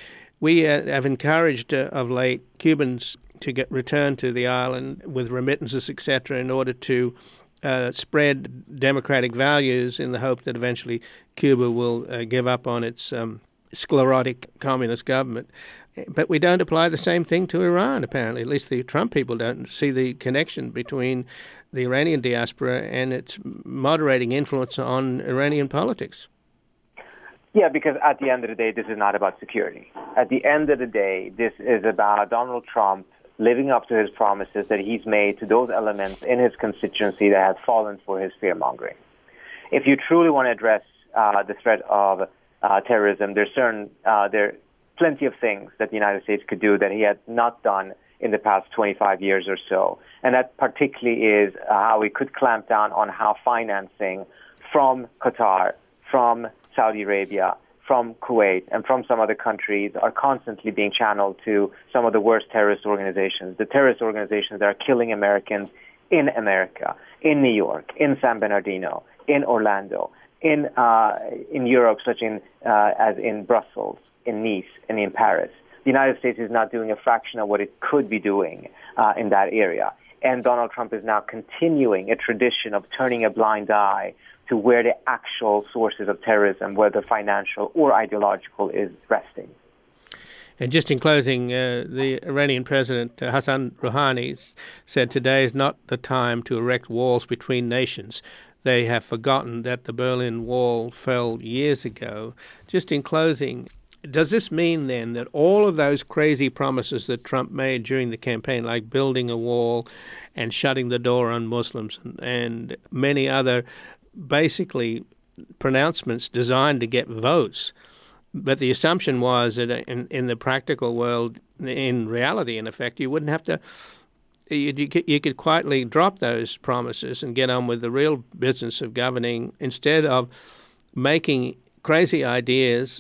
[SPEAKER 1] We uh, have encouraged uh, of late Cubans to get returned to the island with remittances, et cetera, in order to uh, spread democratic values in the hope that eventually Cuba will uh, give up on its um, sclerotic communist government. But we don't apply the same thing to Iran, apparently. At least the Trump people don't see the connection between the Iranian diaspora and its moderating influence on Iranian politics.
[SPEAKER 7] Yeah, because at the end of the day, this is not about security. At the end of the day, this is about Donald Trump living up to his promises that he's made to those elements in his constituency that have fallen for his fear-mongering. If you truly want to address uh, the threat of uh, terrorism, there's certain uh, there plenty of things that the United States could do that he had not done in the past twenty-five years or so. And that particularly is uh, how we could clamp down on how financing from Qatar, from Saudi Arabia, from Kuwait, and from some other countries are constantly being channeled to some of the worst terrorist organizations, the terrorist organizations that are killing Americans in America, in New York, in San Bernardino, in Orlando, in uh, in Europe, such in, uh, as in Brussels, in Nice, and in Paris. The United States is not doing a fraction of what it could be doing uh, in that area. And Donald Trump is now continuing a tradition of turning a blind eye to where the actual sources of terrorism, whether financial or ideological, is resting.
[SPEAKER 1] And just in closing, uh, the Iranian President uh, Hassan Rouhani said today is not the time to erect walls between nations. They have forgotten that the Berlin Wall fell years ago. Just in closing, does this mean then that all of those crazy promises that Trump made during the campaign, like building a wall and shutting the door on Muslims and, and many other basically pronouncements designed to get votes, but the assumption was that in, in the practical world, in reality, in effect, you wouldn't have to, you, you, could, you could quietly drop those promises and get on with the real business of governing instead of making crazy ideas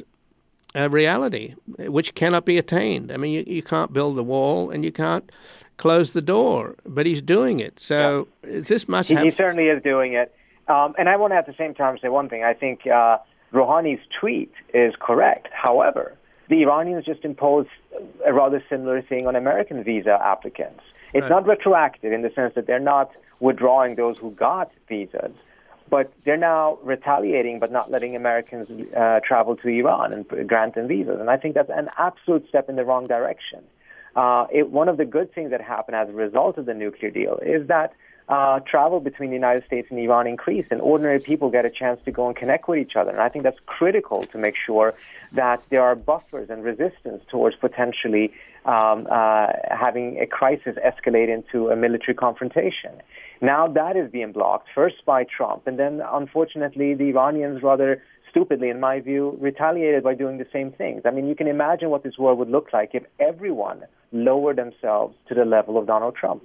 [SPEAKER 1] a reality, which cannot be attained. I mean, you, you can't build the wall and you can't close the door, but he's doing it. So yeah. this must
[SPEAKER 7] he,
[SPEAKER 1] have...
[SPEAKER 7] He certainly is doing it. Um, and I want to at the same time say one thing. I think uh, Rouhani's tweet is correct. However, the Iranians just imposed a rather similar thing on American visa applicants. It's right. not retroactive in the sense that they're not withdrawing those who got visas, but they're now retaliating but not letting Americans uh, travel to Iran and grant them visas. And I think that's an absolute step in the wrong direction. Uh, it, one of the good things that happened as a result of the nuclear deal is that uh, travel between the United States and Iran increased, and ordinary people get a chance to go and connect with each other. And I think that's critical to make sure that there are buffers and resistance towards potentially um, uh, having a crisis escalate into a military confrontation. Now that is being blocked, first by Trump, and then, unfortunately, the Iranians rather stupidly, in my view, retaliated by doing the same things. I mean, you can imagine what this world would look like if everyone lowered themselves to the level of Donald Trump.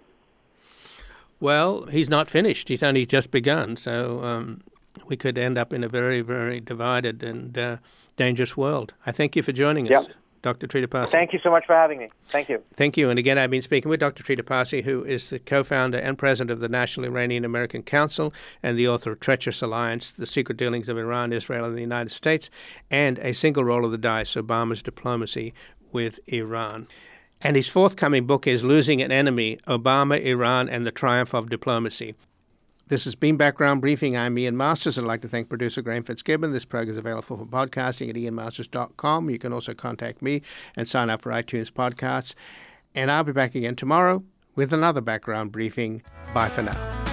[SPEAKER 1] Well, he's not finished. He's only just begun. So um, we could end up in a very, very divided and uh, dangerous world. I thank you for joining us. Yep. Doctor Trita Parsi.
[SPEAKER 7] Thank you so much for having me. Thank you.
[SPEAKER 1] Thank you. And again, I've been speaking with Doctor Trita Parsi, who is the co-founder and president of the National Iranian-American Council and the author of Treacherous Alliance, The Secret Dealings of Iran, Israel, and the United States, and A Single Roll of the Dice, Obama's Diplomacy with Iran. And his forthcoming book is Losing an Enemy, Obama, Iran, and the Triumph of Diplomacy. This has been Background Briefing. I'm Ian Masters. I'd like to thank producer Graham Fitzgibbon. This program is available for podcasting at ian masters dot com. You can also contact me and sign up for iTunes podcasts. And I'll be back again tomorrow with another Background Briefing. Bye for now.